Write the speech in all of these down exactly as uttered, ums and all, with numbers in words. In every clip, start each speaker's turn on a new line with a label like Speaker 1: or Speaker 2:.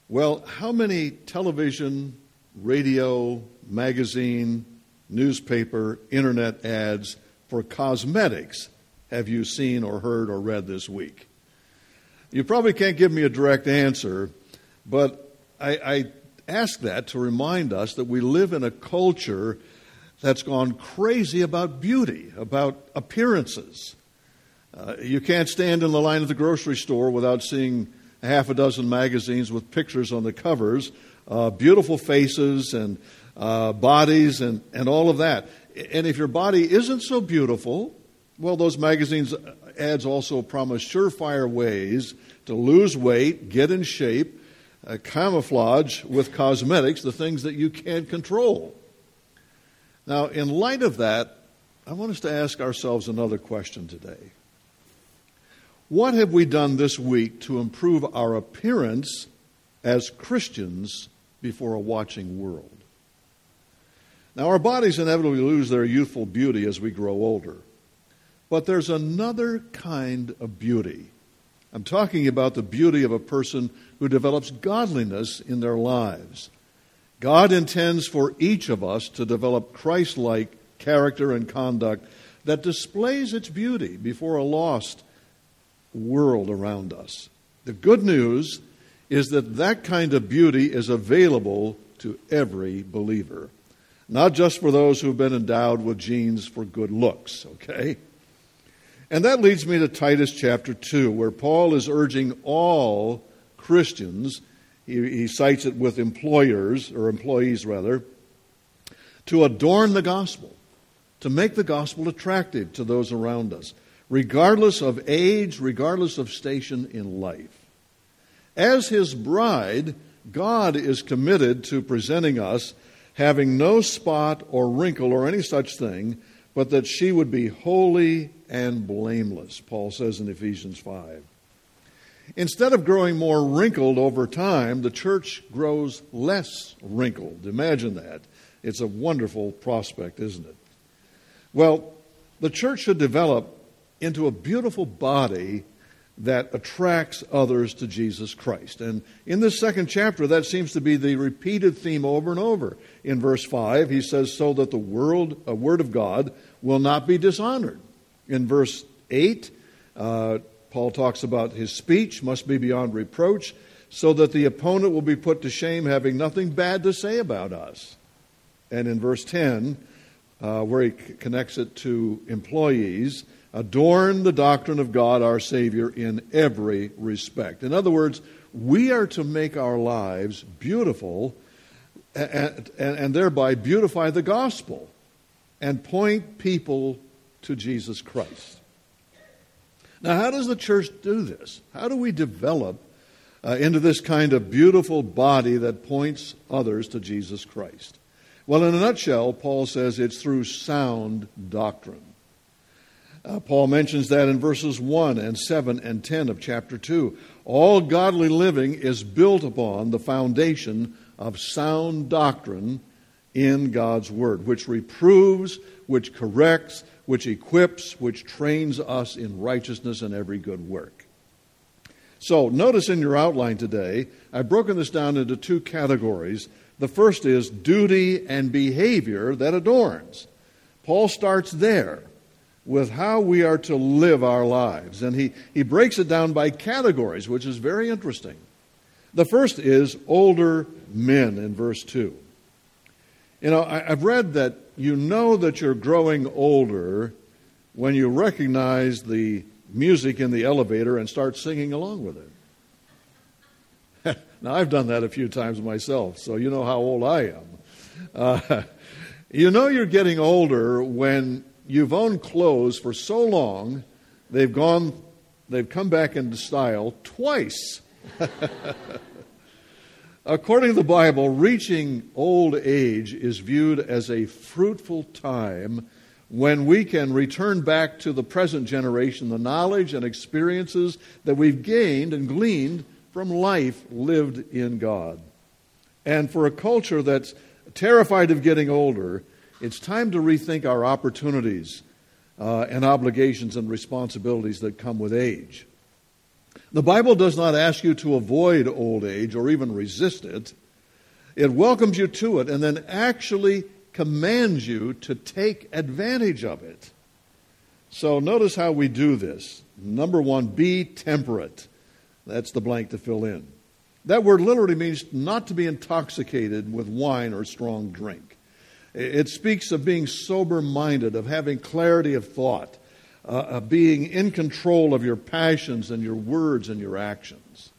Speaker 1: Well, how many television, radio, magazine, newspaper, internet ads for cosmetics have you seen or heard or read this week? You probably can't give me a direct answer, but I, I ask that to remind us that we live in a culture that's gone crazy about beauty, about appearances. Uh, you can't stand in the line at the grocery store without seeing a half a dozen magazines with pictures on the covers, uh, beautiful faces and uh, bodies and, and all of that. And if your body isn't so beautiful, well, those magazines ads also promise surefire ways to lose weight, get in shape, uh, camouflage with cosmetics the things that you can't control. Now, in light of that, I want us to ask ourselves another question today. What have we done this week to improve our appearance as Christians before a watching world? Now, our bodies inevitably lose their youthful beauty as we grow older. But there's another kind of beauty. I'm talking about the beauty of a person who develops godliness in their lives. God intends for each of us to develop Christ-like character and conduct that displays its beauty before a lost world around us. The good news is that that kind of beauty is available to every believer, not just for those who've been endowed with genes for good looks, okay? And that leads me to Titus chapter two, where Paul is urging all Christians, he, he cites it with employers, or employees rather, to adorn the gospel, to make the gospel attractive to those around us, regardless of age, regardless of station in life. As his bride, God is committed to presenting us having no spot or wrinkle or any such thing, but that she would be holy and blameless, Paul says in Ephesians five. Instead of growing more wrinkled over time, the church grows less wrinkled. Imagine that. It's a wonderful prospect, isn't it? Well, the church should develop into a beautiful body that attracts others to Jesus Christ. And in this second chapter, that seems to be the repeated theme over and over. In verse five, he says, so that the world, uh, word of God will not be dishonored. In verse eight, uh, Paul talks about his speech must be beyond reproach, so that the opponent will be put to shame, having nothing bad to say about us. And in verse ten, uh, where he c- connects it to employees, adorn the doctrine of God our Savior in every respect. In other words, we are to make our lives beautiful and, and, and thereby beautify the gospel and point people to Jesus Christ. Now, how does the church do this? How do we develop uh, into this kind of beautiful body that points others to Jesus Christ? Well, in a nutshell, Paul says it's through sound doctrine. Uh, Paul mentions that in verses one and seven and ten of chapter two. All godly living is built upon the foundation of sound doctrine in God's Word, which reproves, which corrects, which equips, which trains us in righteousness and every good work. So, notice in your outline today, I've broken this down into two categories. The first is duty and behavior that adorns. Paul starts there with how we are to live our lives. And he, he breaks it down by categories, which is very interesting. The first is older men in verse two. You know, I, I've read that you know that you're growing older when you recognize the music in the elevator and start singing along with it. Now, I've done that a few times myself, so you know how old I am. Uh, you know you're getting older when you've owned clothes for so long, they've gone, they've come back into style twice. According to the Bible, reaching old age is viewed as a fruitful time when we can return back to the present generation the knowledge and experiences that we've gained and gleaned from life lived in God. And for a culture that's terrified of getting older, it's time to rethink our opportunities uh, and obligations and responsibilities that come with age. The Bible does not ask you to avoid old age or even resist it. It welcomes you to it and then actually commands you to take advantage of it. So notice how we do this. Number one, be temperate. That's the blank to fill in. That word literally means not to be intoxicated with wine or strong drink. It speaks of being sober-minded, of having clarity of thought, uh, of being in control of your passions and your words and your actions.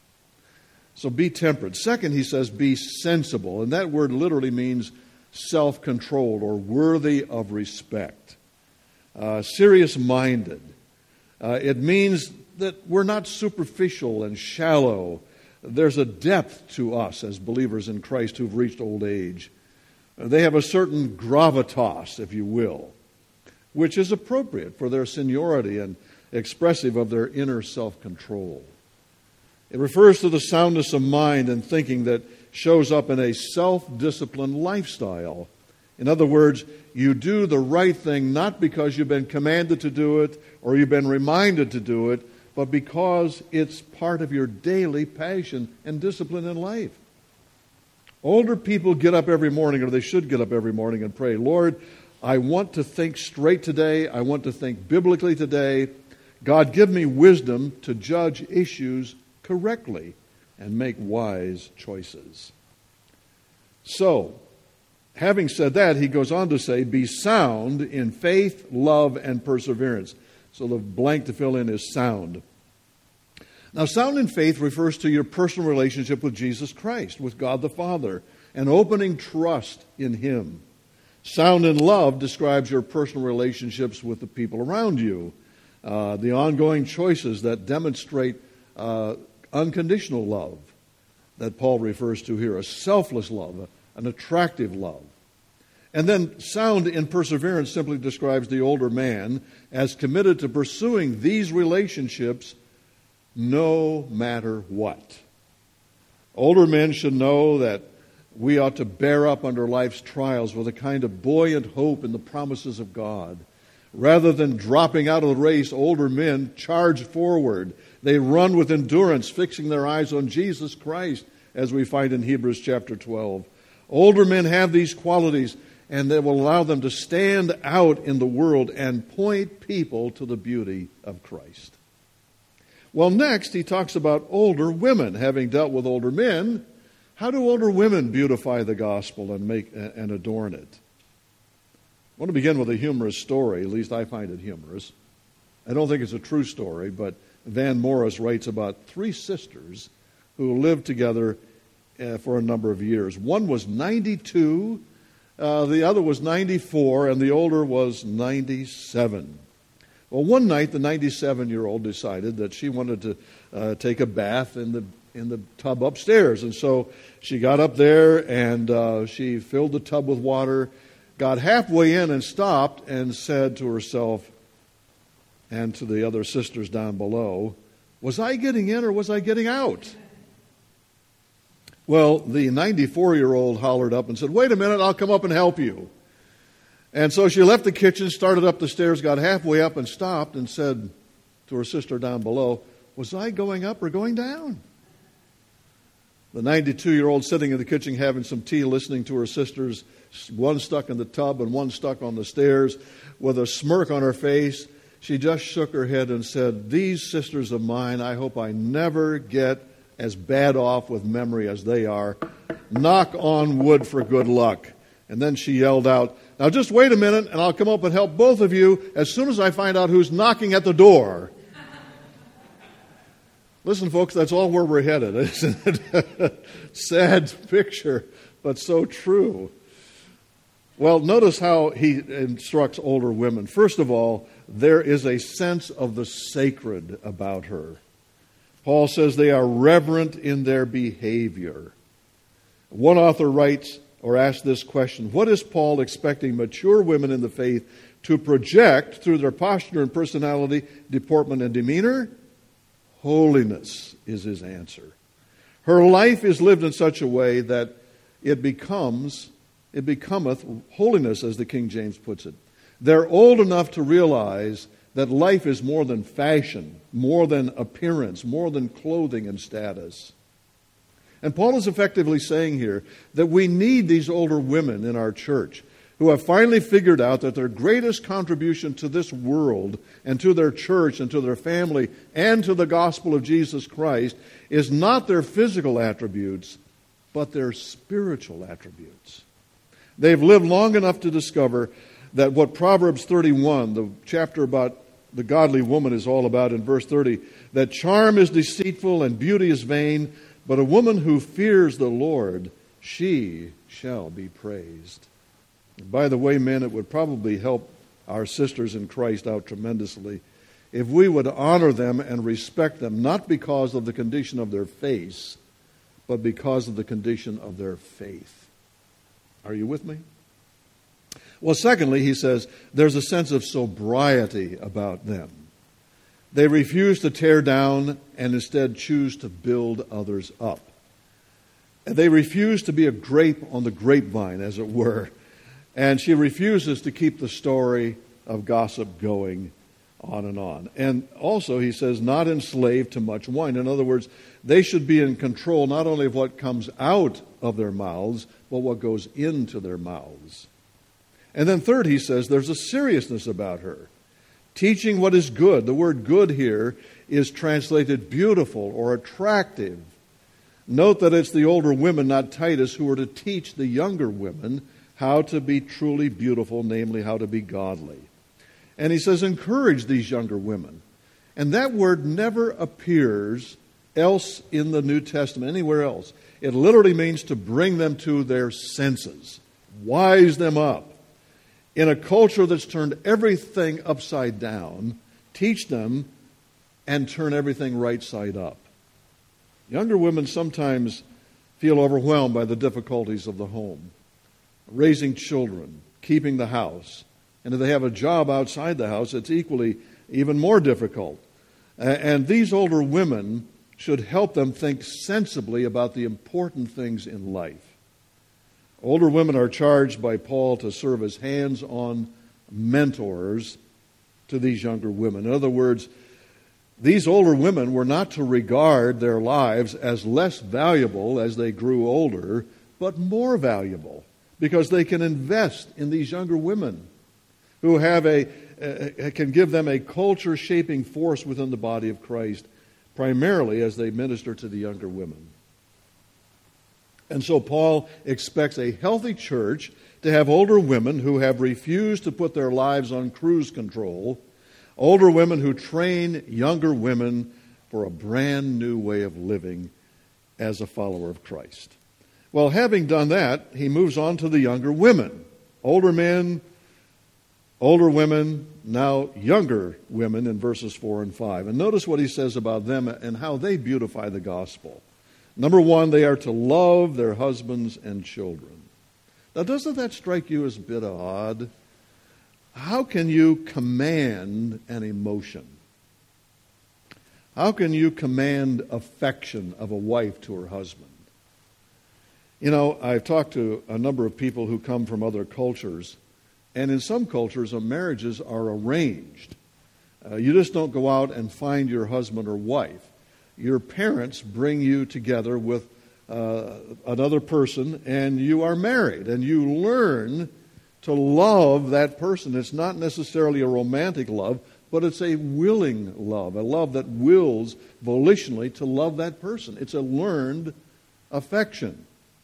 Speaker 1: So be temperate. Second, he says, be sensible. And that word literally means self-controlled or worthy of respect. Uh, serious-minded. Uh, it means that we're not superficial and shallow. There's a depth to us as believers in Christ who've reached old age. They have a certain gravitas, if you will, which is appropriate for their seniority and expressive of their inner self-control. It refers to the soundness of mind and thinking that shows up in a self-disciplined lifestyle. In other words, you do the right thing not because you've been commanded to do it or you've been reminded to do it, but because it's part of your daily passion and discipline in life. Older people get up every morning, or they should get up every morning and pray, Lord, I want to think straight today. I want to think biblically today. God, give me wisdom to judge issues correctly and make wise choices. So, having said that, he goes on to say, be sound in faith, love, and perseverance. So the blank to fill in is sound. Now, sound in faith refers to your personal relationship with Jesus Christ, with God the Father, and opening trust in Him. Sound in love describes your personal relationships with the people around you, uh, the ongoing choices that demonstrate uh, unconditional love that Paul refers to here, a selfless love, an attractive love. And then sound in perseverance simply describes the older man as committed to pursuing these relationships no matter what. Older men should know that we ought to bear up under life's trials with a kind of buoyant hope in the promises of God. Rather than dropping out of the race, older men charge forward. They run with endurance, fixing their eyes on Jesus Christ, as we find in Hebrews chapter twelve. Older men have these qualities, and they will allow them to stand out in the world and point people to the beauty of Christ. Well, next, he talks about older women. Having dealt with older men, how do older women beautify the gospel and make and adorn it? I want to begin with a humorous story. At least I find it humorous. I don't think it's a true story, but Van Morris writes about three sisters who lived together uh, for a number of years. One was ninety-two, uh, the other was ninety-four, and the older was ninety-seven. Well, one night, the ninety-seven-year-old decided that she wanted to uh, take a bath in the in the tub upstairs. And so she got up there and uh, she filled the tub with water, got halfway in and stopped and said to herself and to the other sisters down below, was I getting in or was I getting out? Well, the ninety-four-year-old hollered up and said, wait a minute, I'll come up and help you. And so she left the kitchen, started up the stairs, got halfway up and stopped and said to her sister down below, was I going up or going down? The ninety-two-year-old sitting in the kitchen having some tea, listening to her sisters, one stuck in the tub and one stuck on the stairs, with a smirk on her face, she just shook her head and said, these sisters of mine, I hope I never get as bad off with memory as they are. Knock on wood for good luck. And then she yelled out, now just wait a minute and I'll come up and help both of you as soon as I find out who's knocking at the door. Listen, folks, that's all where we're headed, isn't it? Sad picture, but so true. Well, notice how he instructs older women. First of all, there is a sense of the sacred about her. Paul says they are reverent in their behavior. One author writes or asks this question, what is Paul expecting mature women in the faith to project through their posture and personality, deportment and demeanor? Holiness is his answer. Her life is lived in such a way that it becomes, it becometh holiness, as the King James puts it. They're old enough to realize that life is more than fashion, more than appearance, more than clothing and status. And Paul is effectively saying here that we need these older women in our church who have finally figured out that their greatest contribution to this world and to their church and to their family and to the gospel of Jesus Christ is not their physical attributes, but their spiritual attributes. They've lived long enough to discover that what Proverbs thirty-one, the chapter about the godly woman, is all about in verse thirty, that charm is deceitful and beauty is vain, but a woman who fears the Lord, she shall be praised. And by the way, men, it would probably help our sisters in Christ out tremendously if we would honor them and respect them, not because of the condition of their face, but because of the condition of their faith. Are you with me? Well, secondly, he says, there's a sense of sobriety about them. They refuse to tear down and instead choose to build others up. And they refuse to be a grape on the grapevine, as it were. And she refuses to keep the story of gossip going on and on. And also, he says, not enslaved to much wine. In other words, they should be in control not only of what comes out of their mouths, but what goes into their mouths. And then third, he says, there's a seriousness about her. Teaching what is good. The word good here is translated beautiful or attractive. Note that it's the older women, not Titus, who are to teach the younger women how to be truly beautiful, namely how to be godly. And he says, encourage these younger women. And that word never appears else in the New Testament, anywhere else. It literally means to bring them to their senses, wise them up. In a culture that's turned everything upside down, teach them and turn everything right side up. Younger women sometimes feel overwhelmed by the difficulties of the home, raising children, keeping the house. And if they have a job outside the house, it's equally even more difficult. And these older women should help them think sensibly about the important things in life. Older women are charged by Paul to serve as hands-on mentors to these younger women. In other words, these older women were not to regard their lives as less valuable as they grew older, but more valuable, because they can invest in these younger women who have a, uh, can give them a culture-shaping force within the body of Christ, primarily as they minister to the younger women. And so Paul expects a healthy church to have older women who have refused to put their lives on cruise control, older women who train younger women for a brand new way of living as a follower of Christ. Well, having done that, he moves on to the younger women. Older men, older women, now younger women in verses four and five. And notice what he says about them and how they beautify the gospel. Number one, they are to love their husbands and children. Now, doesn't that strike you as a bit odd? How can you command an emotion? How can you command affection of a wife to her husband? You know, I've talked to a number of people who come from other cultures, and in some cultures, uh, marriages are arranged. Uh, you just don't go out and find your husband or wife. Your parents bring you together with uh, another person, and you are married, and you learn to love that person. It's not necessarily a romantic love, but it's a willing love, a love that wills volitionally to love that person. It's a learned affection.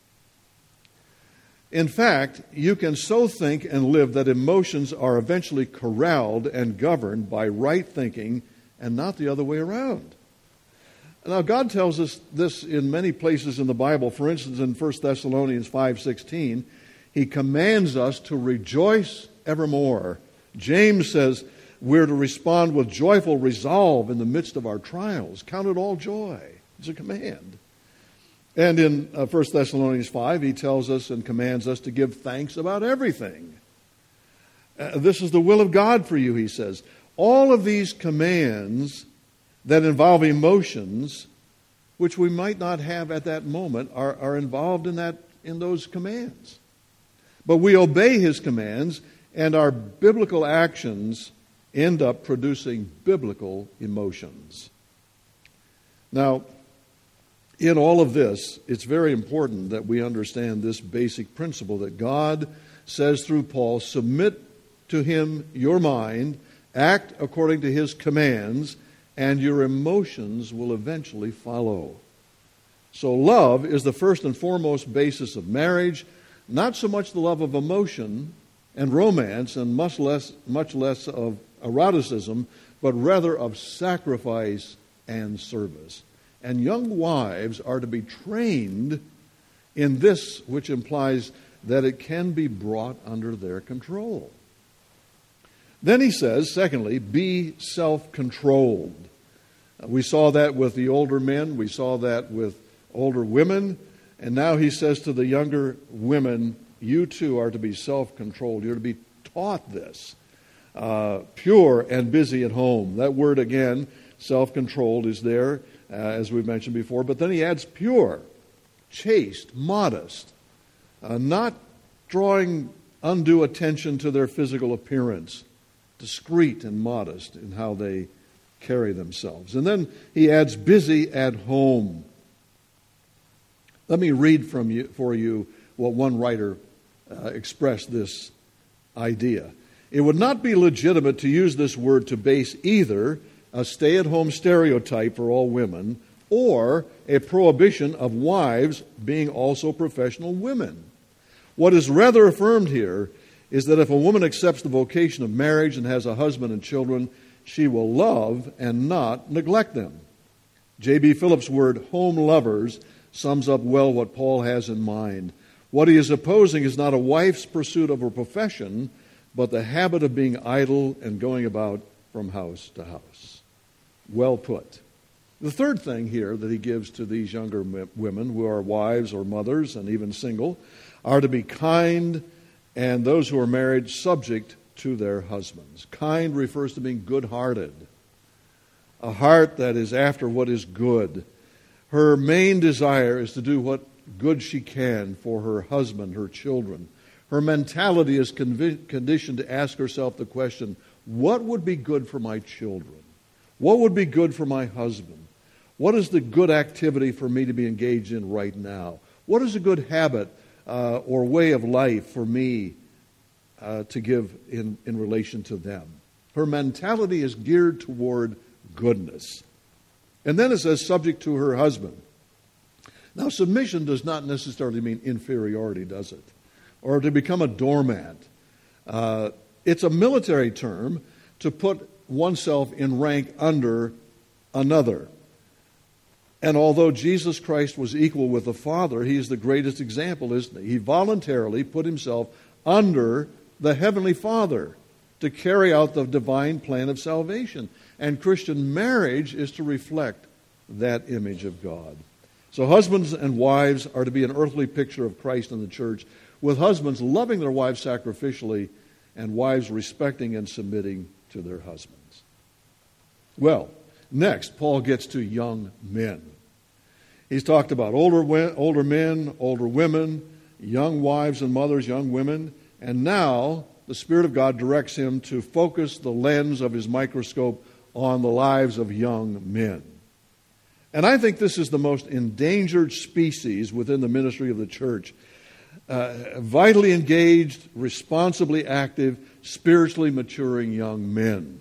Speaker 1: In fact, you can so think and live that emotions are eventually corralled and governed by right thinking and not the other way around. Now, God tells us this in many places in the Bible. For instance, in First Thessalonians five sixteen, He commands us to rejoice evermore. James says we're to respond with joyful resolve in the midst of our trials. Count it all joy. It's a command. And in uh, First Thessalonians five, he tells us and commands us to give thanks about everything. Uh, this is the will of God for you, he says. All of these commands that involve emotions, which we might not have at that moment, are, are involved in that in those commands. But we obey his commands, and our biblical actions end up producing biblical emotions. Now, in all of this, it's very important that we understand this basic principle that God says through Paul, submit to him your mind, act according to his commands, and your emotions will eventually follow. So love is the first and foremost basis of marriage, not so much the love of emotion and romance and much less, much less of eroticism, but rather of sacrifice and service. And young wives are to be trained in this, which implies that it can be brought under their control. Then he says, secondly, be self-controlled. We saw that with the older men. We saw that with older women. And now he says to the younger women, you too are to be self-controlled. You're to be taught this. Uh, pure and busy at home. That word again, self-controlled, is there, uh, as we've mentioned before. But then he adds pure, chaste, modest, uh, not drawing undue attention to their physical appearance, discreet and modest in how they carry themselves. And then he adds busy at home. Let me read from you for you what one writer uh, expressed this idea. It would not be legitimate to use this word to base either a stay-at-home stereotype for all women or a prohibition of wives being also professional women. What is rather affirmed here is that if a woman accepts the vocation of marriage and has a husband and children, she will love and not neglect them. J B Phillips' word, home lovers, sums up well what Paul has in mind. What he is opposing is not a wife's pursuit of her profession, but the habit of being idle and going about from house to house. Well put. The third thing here that he gives to these younger women who are wives or mothers and even single are to be kind, and those who are married subject to their husbands. Kind refers to being good-hearted, a heart that is after what is good. Her main desire is to do what good she can for her husband, her children. Her mentality is convi- conditioned to ask herself the question, what would be good for my children? What would be good for my husband? What is the good activity for me to be engaged in right now? What is a good habit uh, or way of life for me uh, to give in, in relation to them? Her mentality is geared toward goodness. And then it says, subject to her husband. Now, submission does not necessarily mean inferiority, does it? Or to become a doormat. Uh, it's a military term to put oneself in rank under another. And although Jesus Christ was equal with the Father, he is the greatest example, isn't he? He voluntarily put himself under the Heavenly Father to carry out the divine plan of salvation. And Christian marriage is to reflect that image of God. So husbands and wives are to be an earthly picture of Christ in the church, with husbands loving their wives sacrificially and wives respecting and submitting to their husbands. Well, next, Paul gets to young men. He's talked about older, older men, older women, young wives and mothers, young women, and now the Spirit of God directs him to focus the lens of his microscope on the lives of young men. And I think this is the most endangered species within the ministry of the church. Uh, vitally engaged, responsibly active, spiritually maturing young men.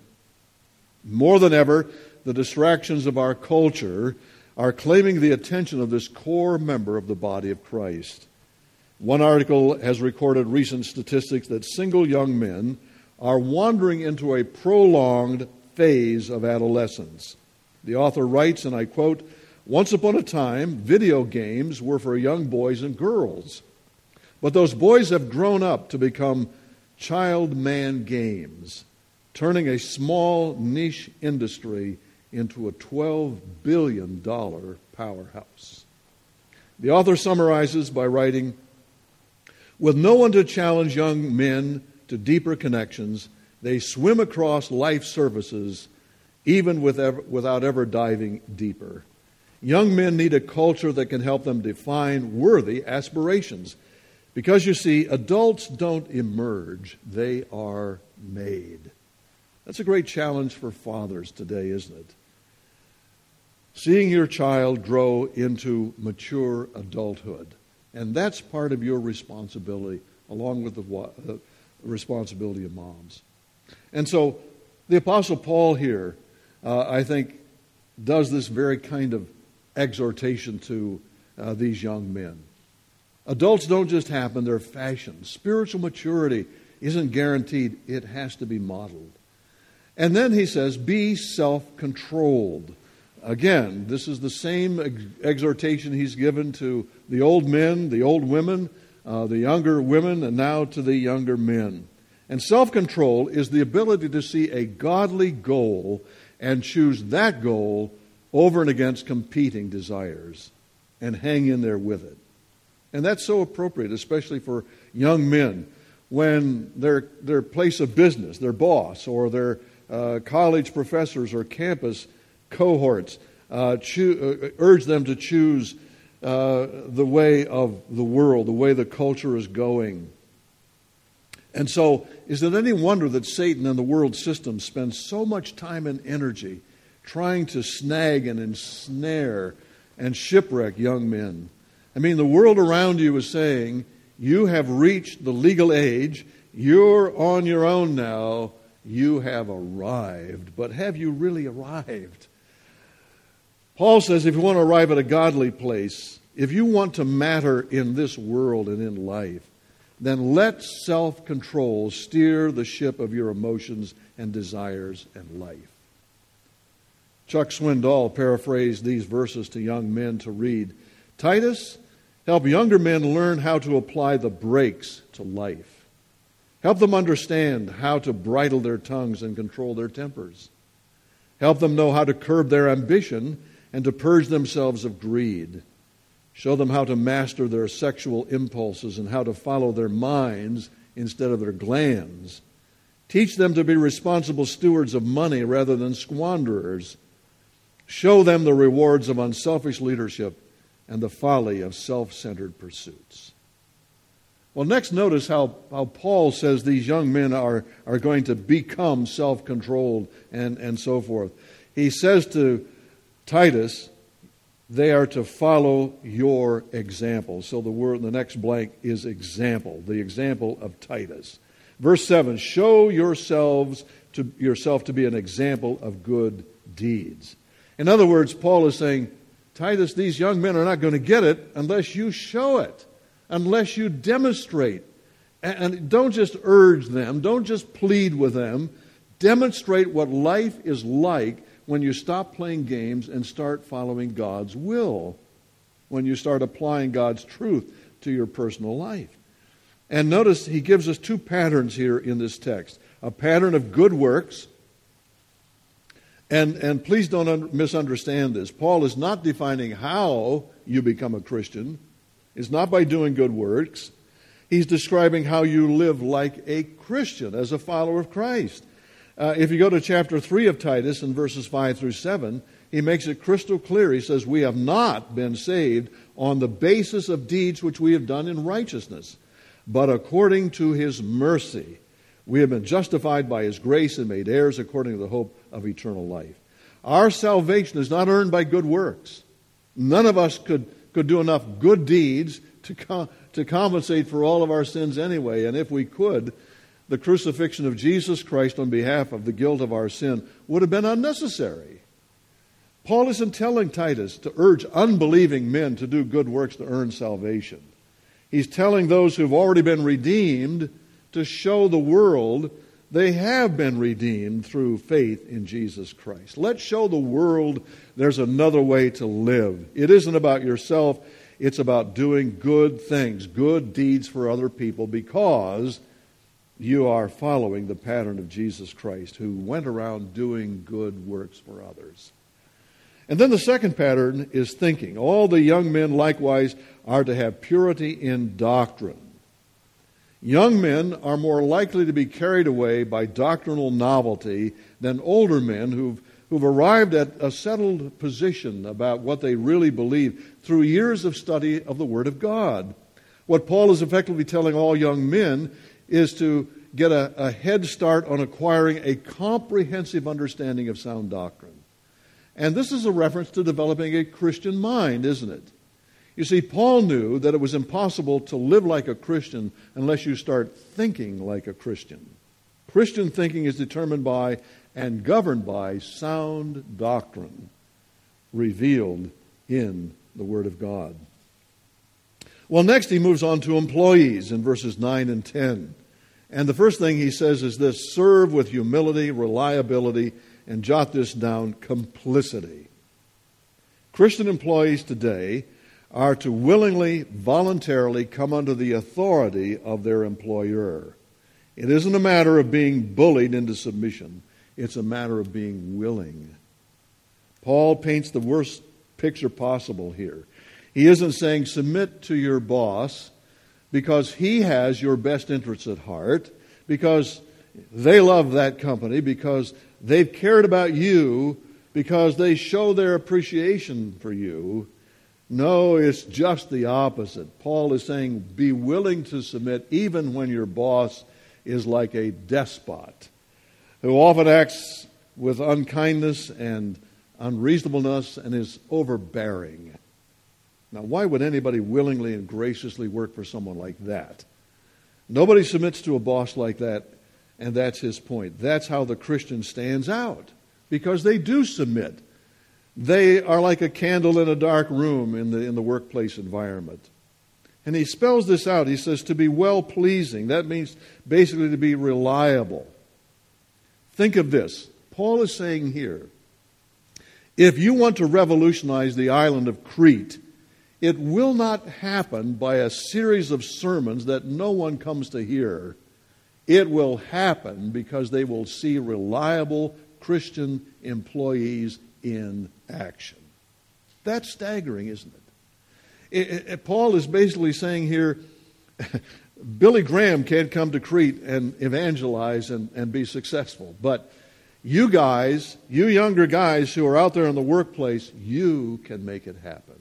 Speaker 1: More than ever, the distractions of our culture are claiming the attention of this core member of the body of Christ. One article has recorded recent statistics that single young men are wandering into a prolonged phase of adolescence. The author writes, and I quote, "Once upon a time, video games were for young boys and girls. But those boys have grown up to become child man games, turning a small niche industry into a twelve billion dollars powerhouse." The author summarizes by writing, "With no one to challenge young men to deeper connections, they swim across life surfaces even with ever, without ever diving deeper. Young men need a culture that can help them define worthy aspirations. Because, you see, adults don't emerge, they are made." That's a great challenge for fathers today, isn't it? Seeing your child grow into mature adulthood. And that's part of your responsibility, along with the uh, responsibility of moms. And so the Apostle Paul here, uh, I think, does this very kind of exhortation to uh, these young men. Adults don't just happen, they're fashioned. Spiritual maturity isn't guaranteed, it has to be modeled. And then he says, be self-controlled. Again, this is the same ex- exhortation he's given to the old men, the old women, uh, the younger women, and now to the younger men. And self-control is the ability to see a godly goal and choose that goal over and against competing desires and hang in there with it. And that's so appropriate, especially for young men, when their their place of business, their boss, or their uh, college professors or campus cohorts uh, choo- uh, urge them to choose uh, the way of the world, the way the culture is going. And so, is it any wonder that Satan and the world system spends so much time and energy trying to snag and ensnare and shipwreck young men? I mean, the world around you is saying, you have reached the legal age, you're on your own now, you have arrived. But have you really arrived? Paul says if you want to arrive at a godly place, if you want to matter in this world and in life, then let self-control steer the ship of your emotions and desires and life. Chuck Swindoll paraphrased these verses to young men to read, Titus, help younger men learn how to apply the brakes to life. Help them understand how to bridle their tongues and control their tempers. Help them know how to curb their ambition and to purge themselves of greed. Show them how to master their sexual impulses and how to follow their minds instead of their glands. Teach them to be responsible stewards of money rather than squanderers. Show them the rewards of unselfish leadership and the folly of self-centered pursuits. Well, next notice how, how Paul says these young men are, are going to become self-controlled and, and so forth. He says to Titus, they are to follow your example. So the word, the next blank is example, the example of Titus. Verse seven, show yourselves to yourself to be an example of good deeds. In other words, Paul is saying, Titus, these young men are not going to get it unless you show it, unless you demonstrate. And don't just urge them, don't just plead with them. Demonstrate what life is like when you stop playing games and start following God's will, when you start applying God's truth to your personal life. And notice he gives us two patterns here in this text. A pattern of good works. And, and please don't un- misunderstand this. Paul is not defining how you become a Christian. It's not by doing good works. He's describing how you live like a Christian, as a follower of Christ. Uh, if you go to chapter three of Titus in verses five through seven, he makes it crystal clear. He says, we have not been saved on the basis of deeds which we have done in righteousness, but according to his mercy. We have been justified by his grace and made heirs according to the hope of eternal life. Our salvation is not earned by good works. None of us could, could do enough good deeds to, co- to compensate for all of our sins anyway. And if we could, the crucifixion of Jesus Christ on behalf of the guilt of our sin would have been unnecessary. Paul isn't telling Titus to urge unbelieving men to do good works to earn salvation. He's telling those who've already been redeemed to show the world they have been redeemed through faith in Jesus Christ. Let's show the world there's another way to live. It isn't about yourself. It's about doing good things, good deeds for other people, because you are following the pattern of Jesus Christ, who went around doing good works for others. And then the second pattern is thinking. All the young men likewise are to have purity in doctrine. Young men are more likely to be carried away by doctrinal novelty than older men who've, who've arrived at a settled position about what they really believe through years of study of the Word of God. What Paul is effectively telling all young men is to get a, a head start on acquiring a comprehensive understanding of sound doctrine. And this is a reference to developing a Christian mind, isn't it? You see, Paul knew that it was impossible to live like a Christian unless you start thinking like a Christian. Christian thinking is determined by and governed by sound doctrine revealed in the Word of God. Well, next he moves on to employees in verses nine and ten. And the first thing he says is this: serve with humility, reliability, and jot this down, complicity. Christian employees today are to willingly, voluntarily come under the authority of their employer. It isn't a matter of being bullied into submission. It's a matter of being willing. Paul paints the worst picture possible here. He isn't saying submit to your boss because he has your best interests at heart, because they love that company, because they've cared about you, because they show their appreciation for you. No, it's just the opposite. Paul is saying be willing to submit even when your boss is like a despot who often acts with unkindness and unreasonableness and is overbearing. Now, why would anybody willingly and graciously work for someone like that? Nobody submits to a boss like that, and that's his point. That's how the Christian stands out, because they do submit. They are like a candle in a dark room in the in the workplace environment. And he spells this out. He says to be well-pleasing. That means basically to be reliable. Think of this. Paul is saying here, if you want to revolutionize the island of Crete, it will not happen by a series of sermons that no one comes to hear. It will happen because they will see reliable Christian employees in action. That's staggering, isn't it? It, it? Paul is basically saying here, Billy Graham can't come to Crete and evangelize and, and be successful. But you guys, you younger guys who are out there in the workplace, you can make it happen.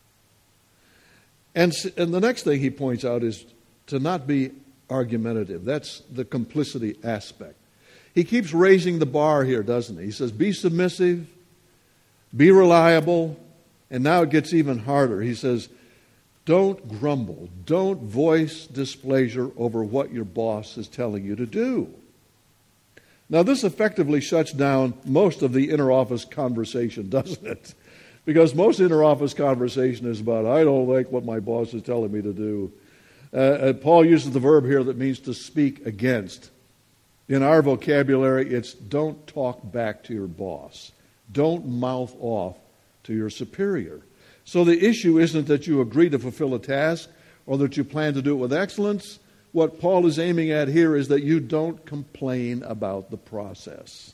Speaker 1: And, and the next thing he points out is to not be argumentative. That's the complicity aspect. He keeps raising the bar here, doesn't he? He says, be submissive, be reliable, and now it gets even harder. He says, don't grumble. Don't voice displeasure over what your boss is telling you to do. Now, this effectively shuts down most of the inter-office conversation, doesn't it? Because most inter-office conversation is about, I don't like what my boss is telling me to do. Uh, uh, Paul uses the verb here that means to speak against. In our vocabulary, it's don't talk back to your boss. Don't mouth off to your superior. So the issue isn't that you agree to fulfill a task or that you plan to do it with excellence. What Paul is aiming at here is that you don't complain about the process.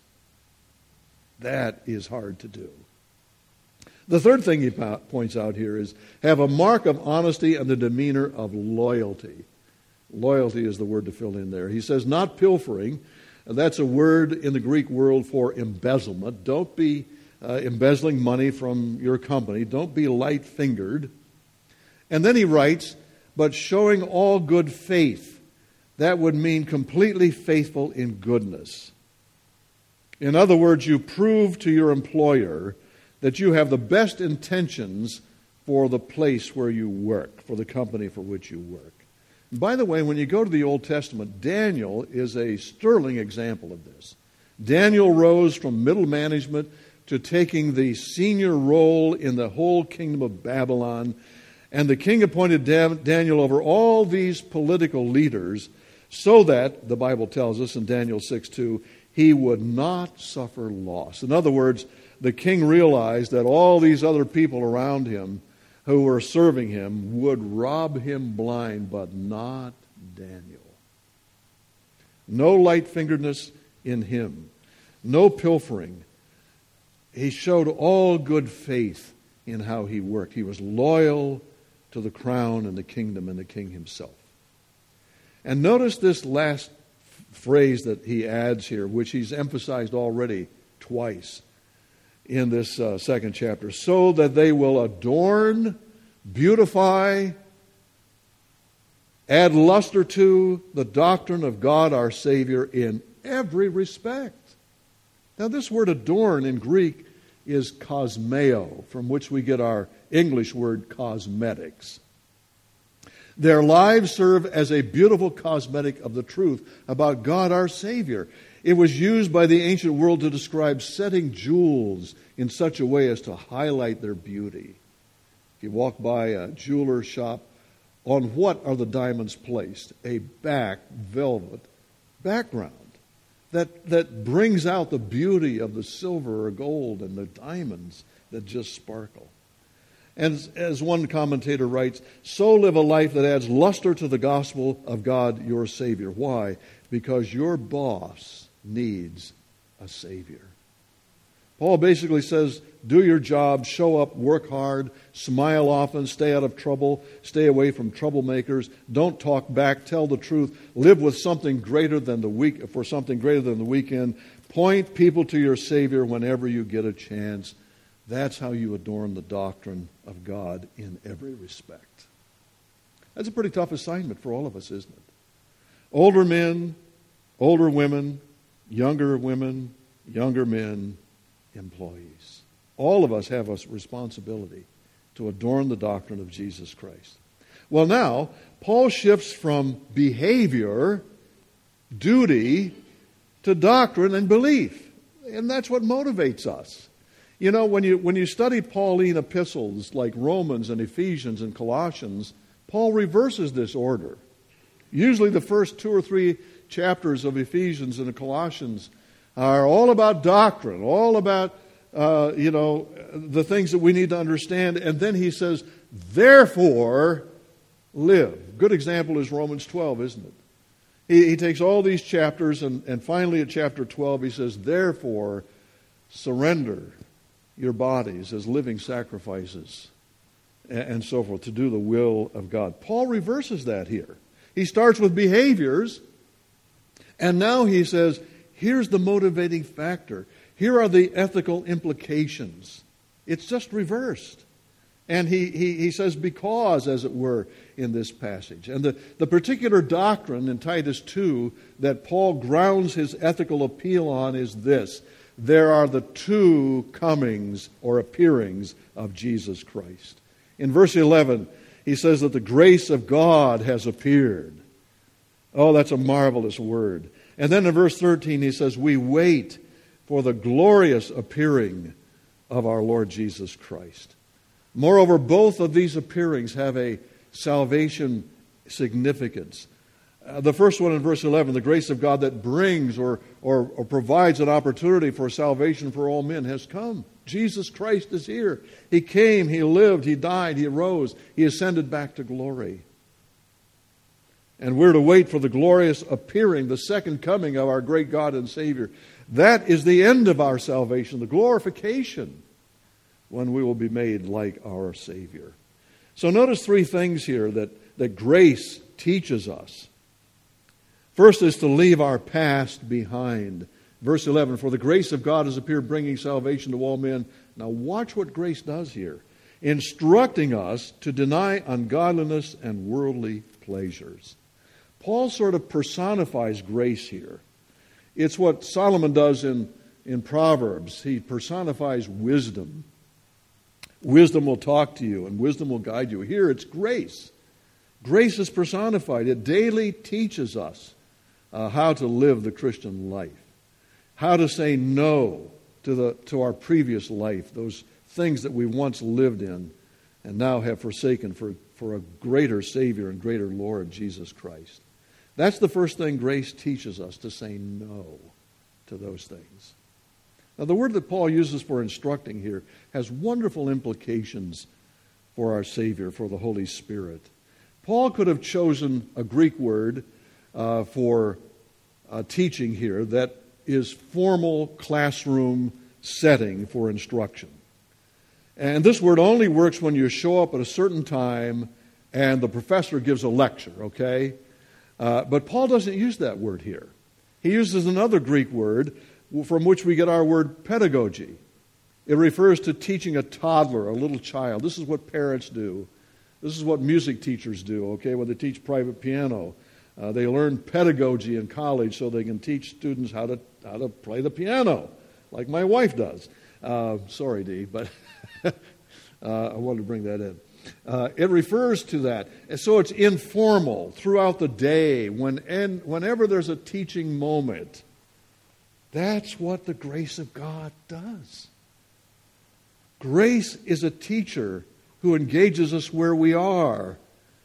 Speaker 1: That is hard to do. The third thing he points out here is have a mark of honesty and the demeanor of loyalty. Loyalty is the word to fill in there. He says not pilfering. That's a word in the Greek world for embezzlement. Don't be uh, embezzling money from your company. Don't be light-fingered. And then he writes, but showing all good faith. That would mean completely faithful in goodness. In other words, you prove to your employer that you have the best intentions for the place where you work, for the company for which you work. And by the way, when you go to the Old Testament, Daniel is a sterling example of this. Daniel rose from middle management to taking the senior role in the whole kingdom of Babylon. And the king appointed Daniel over all these political leaders so that, the Bible tells us in Daniel six two, he would not suffer loss. In other words, the king realized that all these other people around him who were serving him would rob him blind, but not Daniel. No light-fingeredness in him. No pilfering. He showed all good faith in how he worked. He was loyal to the crown and the kingdom and the king himself. And notice this last phrase that he adds here, which he's emphasized already twice in this uh, second chapter, so that they will adorn, beautify, Add luster to the doctrine of God our Savior in every respect. Now this word adorn in Greek is kosmeo, from which we get our English word cosmetics. Their lives serve as a beautiful cosmetic of the truth about God our Savior. It was used by the ancient world to describe setting jewels in such a way as to highlight their beauty. If you walk by a jeweler's shop, on what are the diamonds placed? A black velvet background that, that brings out the beauty of the silver or gold and the diamonds that just sparkle. And as one commentator writes, so live a life that adds luster to the gospel of God, your Savior. Why? Because your boss needs a Savior. Paul basically says, do your job, show up, work hard, smile often, stay out of trouble, stay away from troublemakers, don't talk back, tell the truth, live with something greater than the week for something greater than the weekend. Point people to your Savior whenever you get a chance. That's how you adorn the doctrine of God in every respect. That's a pretty tough assignment for all of us, isn't it? Older men, older women, younger women, younger men, employees. All of us have a responsibility to adorn the doctrine of Jesus Christ. Well, now, Paul shifts from behavior, duty, to doctrine and belief. And that's what motivates us. You know, when you when you study Pauline epistles like Romans and Ephesians and Colossians, Paul reverses this order. Usually the first two or three chapters of Ephesians and Colossians are all about doctrine, all about, uh, you know, the things that we need to understand. And then he says, therefore, live. Good example is Romans twelve, isn't it? He, he takes all these chapters, and, and finally at chapter twelve, he says, therefore, surrender your bodies as living sacrifices and, and so forth, to do the will of God. Paul reverses that here. He starts with behaviors, and now he says, here's the motivating factor. Here are the ethical implications. It's just reversed. And he, he, he says because, as it were, in this passage. And the, the particular doctrine in Titus two that Paul grounds his ethical appeal on is this. There are the two comings or appearings of Jesus Christ. In verse eleven, he says that the grace of God has appeared. Oh, that's a marvelous word. And then in verse thirteen, he says, we wait for the glorious appearing of our Lord Jesus Christ. Moreover, both of these appearings have a salvation significance. Uh, the first one in verse eleven, the grace of God that brings or, or, or provides an opportunity for salvation for all men has come. Jesus Christ is here. He came, He lived, He died, He rose, He ascended back to glory. And we're to wait for the glorious appearing, the second coming of our great God and Savior. That is the end of our salvation, the glorification, when we will be made like our Savior. So notice three things here that, that grace teaches us. First is to leave our past behind. Verse eleven, for the grace of God has appeared, bringing salvation to all men. Now watch what grace does here. Instructing us to deny ungodliness and worldly pleasures. Paul sort of personifies grace here. It's what Solomon does in, in Proverbs. He personifies wisdom. Wisdom will talk to you and wisdom will guide you. Here it's grace. Grace is personified. It daily teaches us uh, how to live the Christian life. How to say no to the to our previous life, those things that we once lived in and now have forsaken for, for a greater Savior and greater Lord, Jesus Christ. That's the first thing grace teaches us, to say no to those things. Now, the word that Paul uses for instructing here has wonderful implications for our Savior, for the Holy Spirit. Paul could have chosen a Greek word uh, for uh, teaching here that is formal classroom setting for instruction. And this word only works when you show up at a certain time and the professor gives a lecture, okay? Uh, but Paul doesn't use that word here. He uses another Greek word from which we get our word pedagogy. It refers to teaching a toddler, a little child. This is what parents do. This is what music teachers do, okay, when they teach private piano. Uh, they learn pedagogy in college so they can teach students how to how to play the piano, like my wife does. Uh, sorry, Dee, but uh, I wanted to bring that in. Uh, it refers to that. And so it's informal throughout the day. When, and whenever there's a teaching moment, that's what the grace of God does. Grace is a teacher who engages us where we are.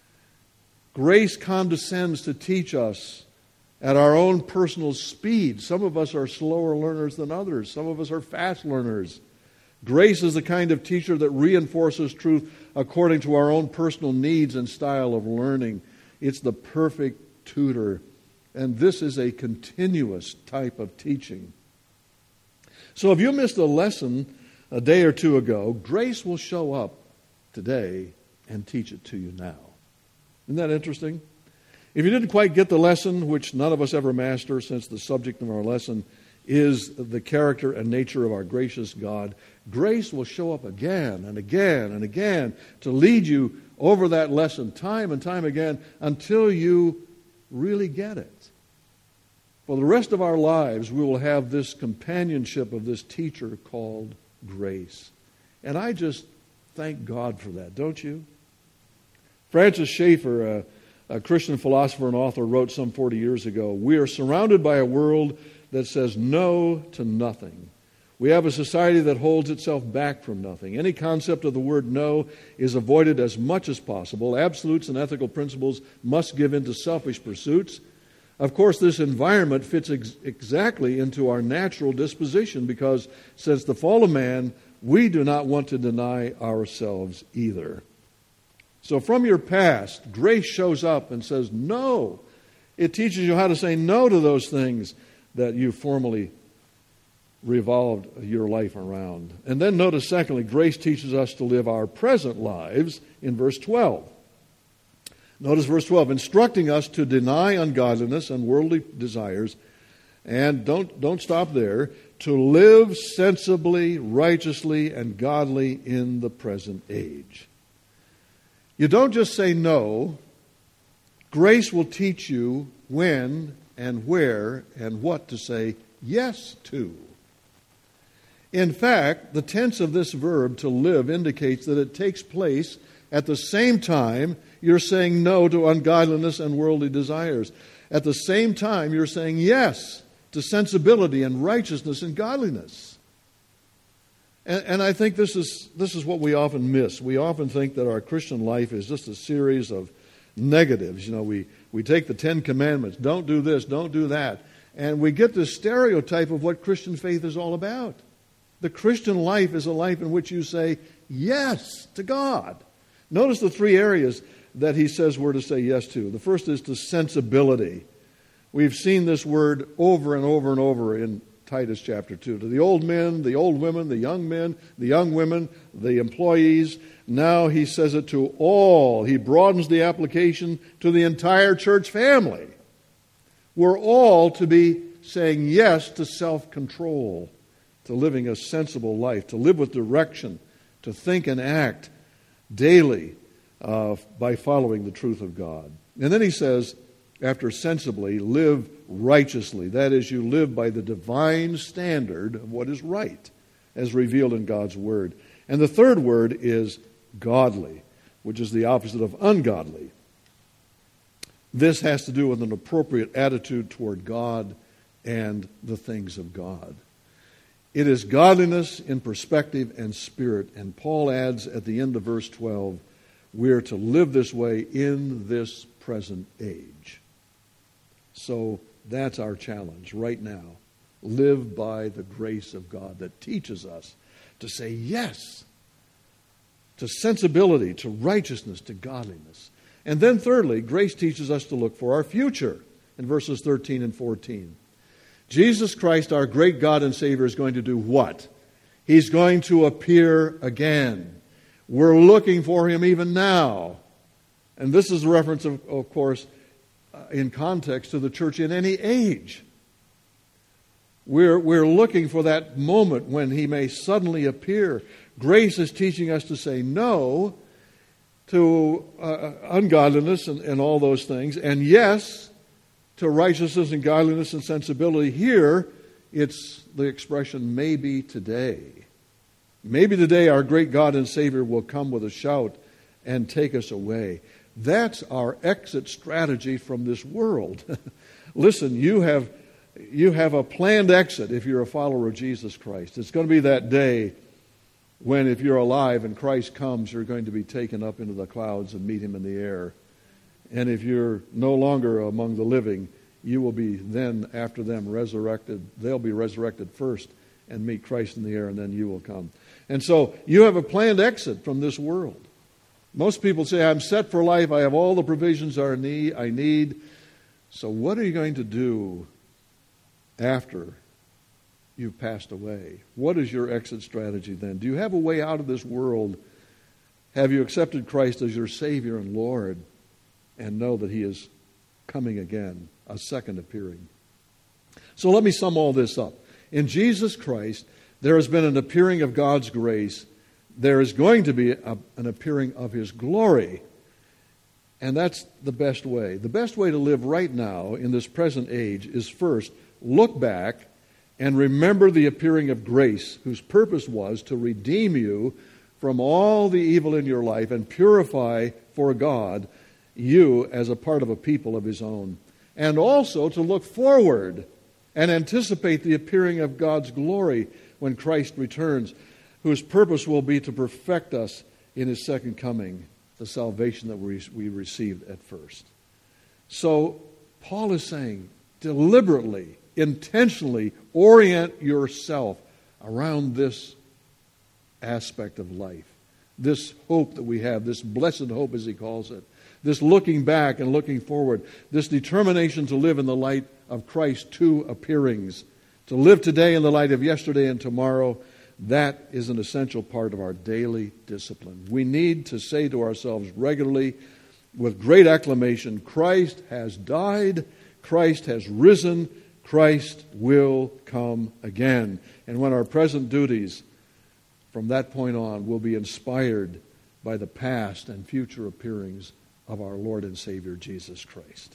Speaker 1: Grace condescends to teach us at our own personal speed. Some of us are slower learners than others. Some of us are fast learners. Grace is the kind of teacher that reinforces truth according to our own personal needs and style of learning. It's the perfect tutor. And this is a continuous type of teaching. So if you missed a lesson a day or two ago, grace will show up today and teach it to you now. Isn't that interesting? If you didn't quite get the lesson, which none of us ever master, since the subject of our lesson is the character and nature of our gracious God, grace will show up again and again and again to lead you over that lesson time and time again until you really get it. For the rest of our lives, we will have this companionship of this teacher called grace. And I just thank God for that, don't you? Francis Schaeffer, a, a Christian philosopher and author, wrote some forty years ago, "We are surrounded by a world that says no to nothing. We have a society that holds itself back from nothing. Any concept of the word no is avoided as much as possible. Absolutes and ethical principles must give in to selfish pursuits. Of course, this environment fits ex- exactly into our natural disposition because since the fall of man, we do not want to deny ourselves either." So from your past, grace shows up and says no. It teaches you how to say no to those things that you formerly revolved your life around. And then notice, secondly, grace teaches us to live our present lives in verse twelve. Notice verse twelve, instructing us to deny ungodliness and worldly desires, and don't, don't stop there, to live sensibly, righteously, and godly in the present age. You don't just say no. Grace will teach you when and where and what to say yes to. In fact, the tense of this verb, to live, indicates that it takes place at the same time you're saying no to ungodliness and worldly desires. At the same time, you're saying yes to sensibility and righteousness and godliness. And, and I think this is this is what we often miss. We often think that our Christian life is just a series of negatives. You know, we, we take the Ten Commandments, don't do this, don't do that, and we get this stereotype of what Christian faith is all about. The Christian life is a life in which you say yes to God. Notice the three areas that he says we're to say yes to. The first is to sensibility. We've seen this word over and over and over in Titus chapter two. To the old men, the old women, the young men, the young women, the employees. Now he says it to all. He broadens the application to the entire church family. We're all to be saying yes to self-control, to living a sensible life, to live with direction, to think and act daily uh, by following the truth of God. And then he says, after sensibly, live righteously. That is, you live by the divine standard of what is right, as revealed in God's Word. And the third word is godly, which is the opposite of ungodly. This has to do with an appropriate attitude toward God and the things of God. It is godliness in perspective and spirit. And Paul adds at the end of verse twelve, we're to live this way in this present age. So that's our challenge right now. Live by the grace of God that teaches us to say yes to sensibility, to righteousness, to godliness. And then thirdly, grace teaches us to look for our future in verses thirteen and fourteen. Jesus Christ, our great God and Savior, is going to do what? He's going to appear again. We're looking for him even now. And this is a reference, of, of course, uh, in context to the church in any age. We're, we're looking for that moment when he may suddenly appear. Grace is teaching us to say no to uh, ungodliness and, and all those things, and yes, to righteousness and godliness and sensibility. Here, it's the expression, maybe today. Maybe today our great God and Savior will come with a shout and take us away. That's our exit strategy from this world. Listen, you have, you have a planned exit if you're a follower of Jesus Christ. It's going to be that day when, if you're alive and Christ comes, you're going to be taken up into the clouds and meet Him in the air. And if you're no longer among the living, you will be then, after them, resurrected. They'll be resurrected first and meet Christ in the air, and then you will come. And so you have a planned exit from this world. Most people say, I'm set for life. I have all the provisions I need. So what are you going to do after you've passed away? What is your exit strategy then? Do you have a way out of this world? Have you accepted Christ as your Savior and Lord and know that He is coming again, a second appearing? So let me sum all this up. In Jesus Christ, there has been an appearing of God's grace. There is going to be a, an appearing of His glory. And that's the best way. The best way to live right now in this present age is first, look back and remember the appearing of grace, whose purpose was to redeem you from all the evil in your life and purify for God you as a part of a people of His own. And also to look forward and anticipate the appearing of God's glory when Christ returns, whose purpose will be to perfect us in His second coming, the salvation that we, we received at first. So Paul is saying, deliberately, intentionally orient yourself around this aspect of life, this hope that we have, this blessed hope as he calls it, this looking back and looking forward, this determination to live in the light of Christ's two appearings, to live today in the light of yesterday and tomorrow. That is an essential part of our daily discipline. We need to say to ourselves regularly with great acclamation, Christ has died, Christ has risen, Christ will come again. And when our present duties from that point on will be inspired by the past and future appearings of our Lord and Savior Jesus Christ.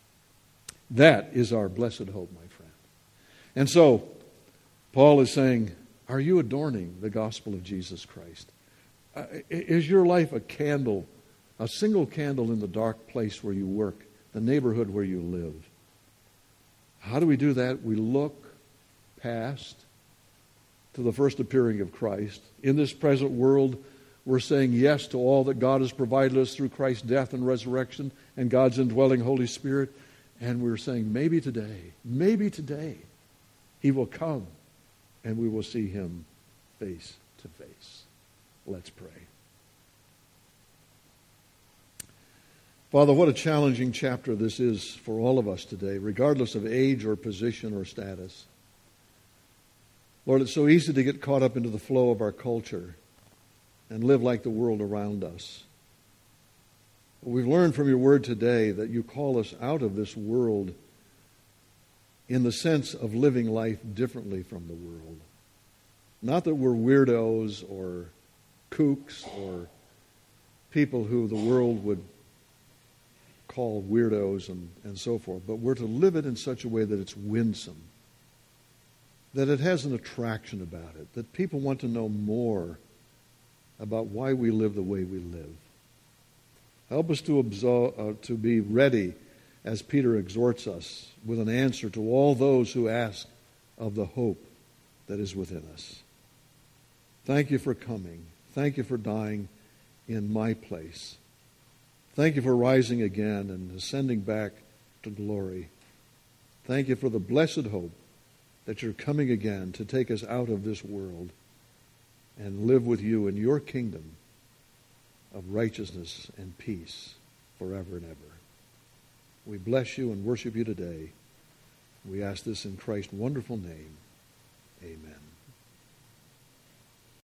Speaker 1: That is our blessed hope, my friend. And so, Paul is saying, are you adorning the gospel of Jesus Christ? Uh, is your life a candle, a single candle in the dark place where you work, the neighborhood where you live? How do we do that? We look past to the first appearing of Christ. In this present world, we're saying yes to all that God has provided us through Christ's death and resurrection and God's indwelling Holy Spirit. And we're saying maybe today, maybe today, He will come and we will see Him face to face. Let's pray. Father, what a challenging chapter this is for all of us today, regardless of age or position or status. Lord, it's so easy to get caught up into the flow of our culture and live like the world around us. But we've learned from your word today that you call us out of this world in the sense of living life differently from the world. Not that we're weirdos or kooks or people who the world would call weirdos and, and so forth, but we're to live it in such a way that it's winsome, that it has an attraction about it, that people want to know more about why we live the way we live. Help us to, absolve, uh, to be ready, as Peter exhorts us, with an answer to all those who ask of the hope that is within us. Thank you for coming. Thank you for dying in my place. Thank you for rising again and ascending back to glory. Thank you for the blessed hope that you're coming again to take us out of this world and live with you in your kingdom of righteousness and peace forever and ever. We bless you and worship you today. We ask this in Christ's wonderful name. Amen.